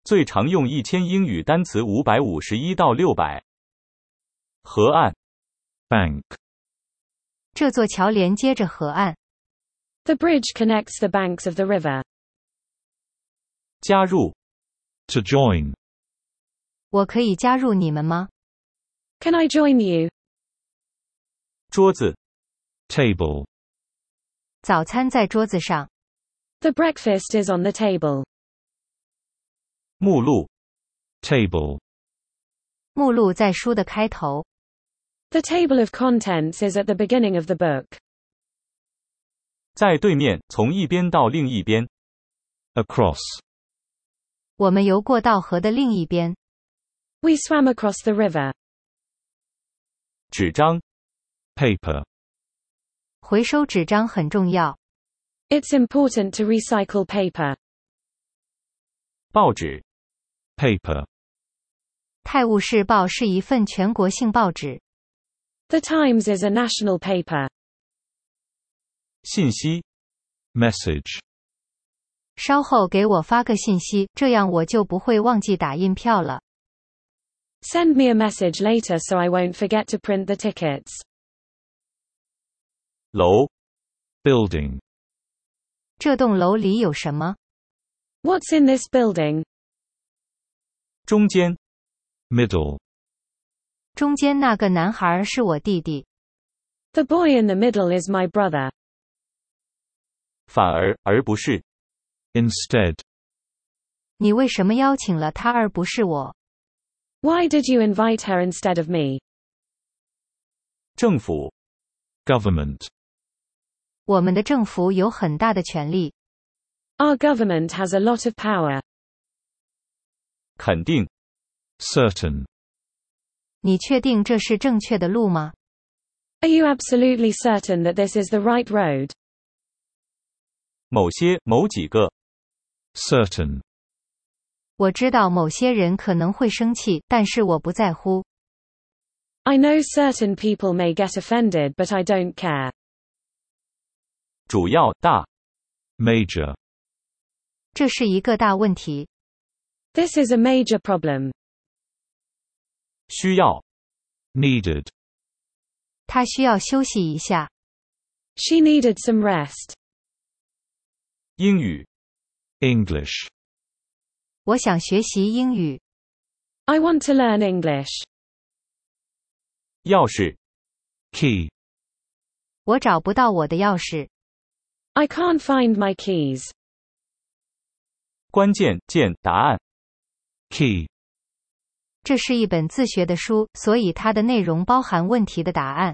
最常用1000英语单词551到600。河岸 Bank. 这座桥连接着河岸。 The bridge connects the banks of the river. 加入 To join. 我可以加入你们吗？ Can I join you? 桌子 Table. 早餐在桌子上。 The breakfast is on the table. 目录 Table. 目录在书的开头。 The table of contents is at the beginning of the book. 在对面，从一边到另一边。 Across. 我们游过到河的另一边。 We swam across the river. 纸张 Paper. 回收纸张很重要。 It's important to recycle paper. 报纸 Paper. 泰晤士报是一份全国性报纸。 The Times is a national paper. 信息 Message. 稍后给我发个信息，这样我就不会忘记打印票了。 Send me a message later so I won't forget to print the tickets. 楼 Building. 这栋楼里有什么？ What's in this building? 中间 Middle. 中间那个男孩是我弟弟。 The boy in the middle is my brother. 反而而不是 Instead. 你为什么邀请了他而不是我？ Why did you invite her instead of me? 政府 Government. 我们的政府有很大的权力。 Our government has a lot of power. 肯定 Certain. 你确定这是正确的路吗？ Are you absolutely certain that this is the right road? 某些某几个 Certain. 我知道某些人可能会生气，但是我不在乎。 I know certain people may get offended, but I don't care. 主要大 Major. 这是一个大问题。 This is a major problem. 需要 Needed. 他需要休息一下。 She needed some rest. 英语 English. 我想学习英语。 I want to learn English. 钥匙 Key. 我找不到我的钥匙。 I can't find my keys. 关键键答案 Key. 这是一本自学的书，所以它的内容包含问题的答案。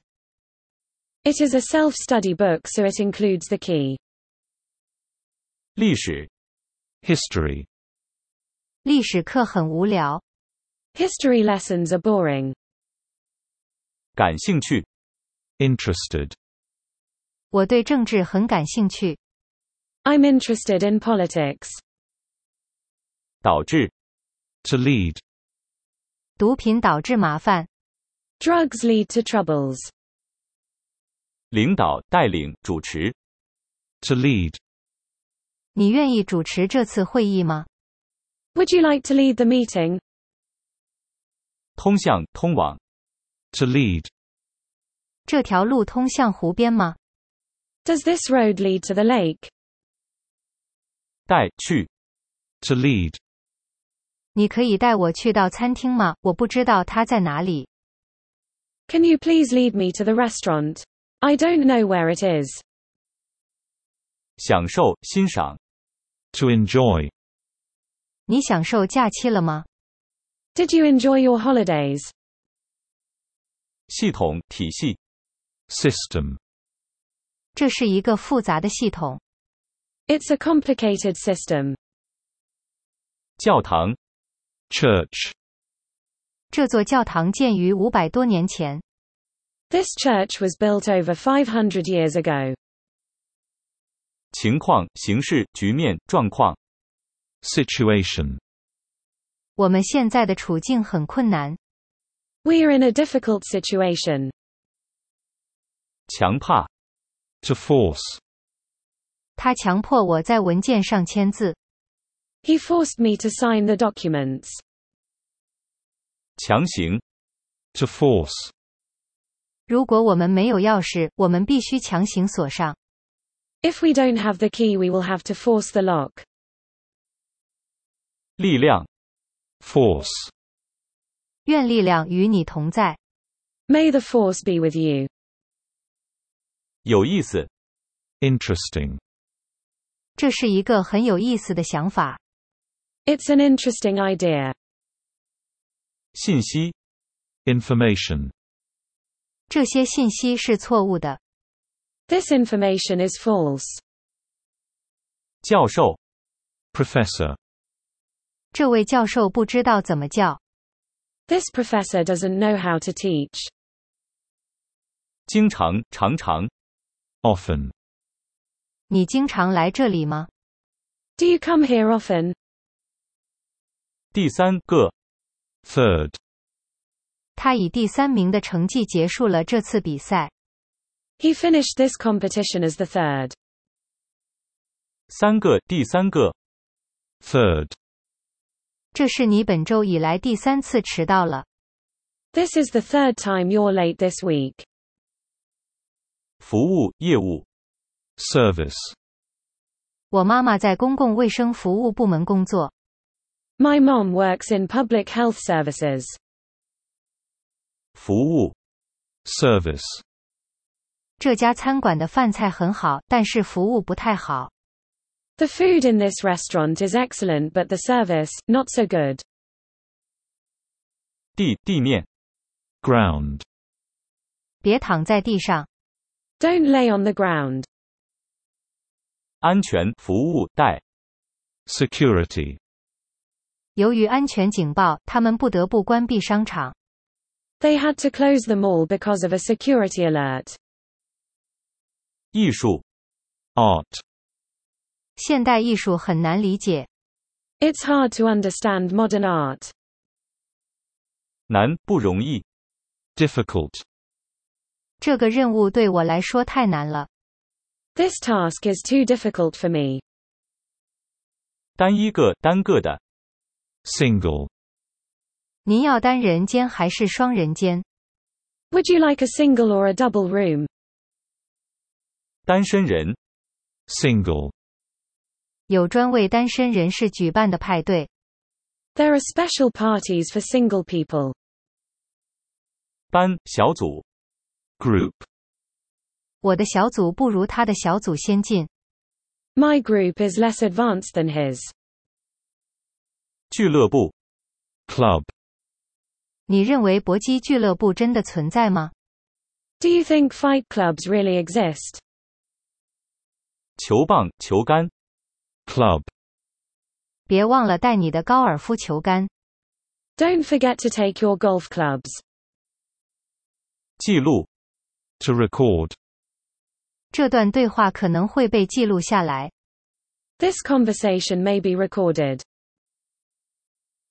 It is a self-study book, so it includes the key. 历史 History. 历史课很无聊。 History lessons are boring. 感兴趣 Interested. 我对政治很感兴趣。 I'm interested in politics. 导致 To lead. 毒品导致麻烦。 Drugs lead to troubles. 领导带领主持 To lead. 你愿意主持这次会议吗？ Would you like to lead the meeting? 通向通往 To lead. 这条路通向湖边吗？ Does this road lead to the lake? 带去 To lead. 你可以带我去到餐厅吗？我不知道它在哪里。 Can you please lead me to the restaurant? I don't know where it is. 享受欣赏 To enjoy. 你享受假期了吗？ Did you enjoy your holidays? 系统体系 System. 这是一个复杂的系统。 It's a complicated system. 教堂 Church. 这座教堂建于500多年前。 This church was built over 500 years ago. 情况形势局面状况 Situation. 我们现在的处境很困难。 We are in a difficult situation. 强怕 To force. 他强迫我在文件上签字。 He forced me to sign the documents. 强行， To force. 如果我们没有钥匙，我们必须强行锁上。 If we don't have the key, we will have to force the lock. 力量， Force. 愿力量与你同在。 May the force be with you. 有意思， Interesting. 这是一个很有意思的想法。 It's an interesting idea. 信息， Information. 这些信息是错误的。 This information is false. 教授， Professor. 这位教授不知道怎么叫。 This professor doesn't know how to teach. 经常，常常， Often. 你经常来这里吗？ Do you come here often? 第三个， Third. 他以第3名的成绩结束了这次比赛。 He finished this competition as the third. 三个，第三个， Third. 这是你本周以来第3次迟到了。 This is the third time you're late this week. 服务，业务， Service. 我妈妈在公共卫生服务部门工作。 My mom works in public health services. 服务， Service. 这家餐馆的饭菜很好，但是服务不太好。 The food in this restaurant is excellent, but the service, not so good. 地面， Ground. 别躺在地上。 Don't lay on the ground. 安全，服务，带， Security. 由于安全警报，他们不得不关闭商场。 They had to close the mall because of a security alert. 艺术， Art. 现代艺术很难理解。 It's hard to understand modern art. 难，不容易， Difficult. 这个任务对我来说太难了。 This task is too difficult for me. 单一个，单个的， Single. 您要单人间还是双人间？ Would you like a single or a double room? 单身人， Single. 有专为单身人士举办的派对。 There are special parties for single people. 班，小组， Group. 我的小组不如他的小组先进。 My group is less advanced than his. 俱乐部， Club. 你认为搏击俱乐部真的存在吗？ Do you think fight clubs really exist? 球棒，球杆， Club. 别忘了带你的高尔夫球杆。 Don't forget to take your golf clubs. 记录， To record. 这段对话可能会被记录下来。 This conversation may be recorded.